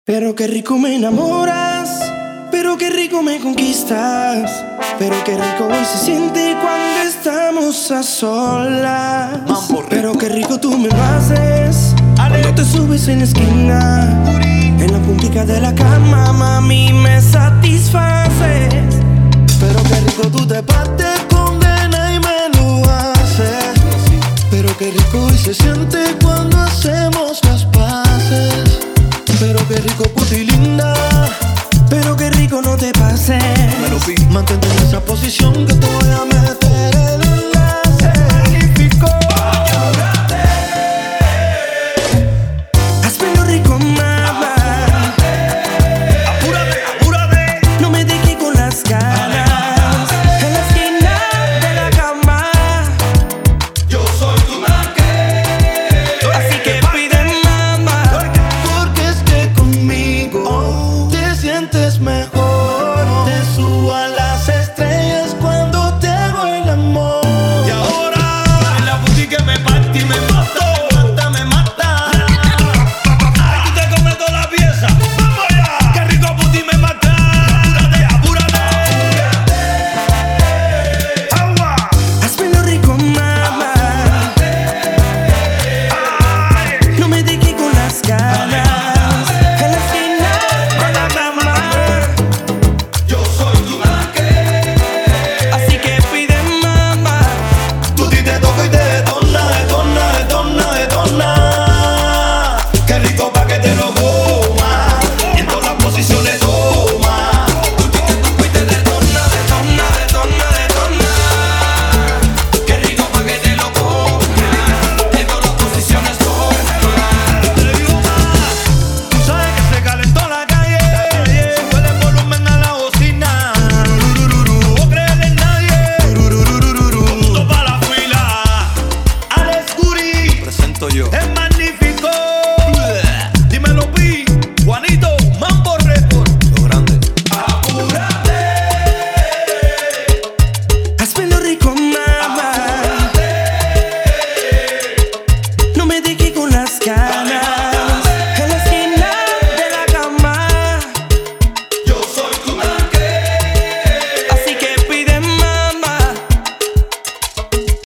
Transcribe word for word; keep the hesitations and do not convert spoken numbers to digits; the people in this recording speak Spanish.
Pero qué rico me enamoras, pero qué rico me conquistas, pero qué rico hoy se siente cuando estamos a solas. Pero qué rico tú me lo haces cuando te subes en la esquina, en la puntica de la cama, mami, me satisfaces. Pero qué rico tú te partes, condena y me lo haces. Pero qué rico hoy se siente cuando hacemos las paces. Pero qué rico, puti linda, pero qué rico, no te pases. Mantente en esa posición que te voy a meter el enlace. Magnífico. Hazme lo rico, mamá.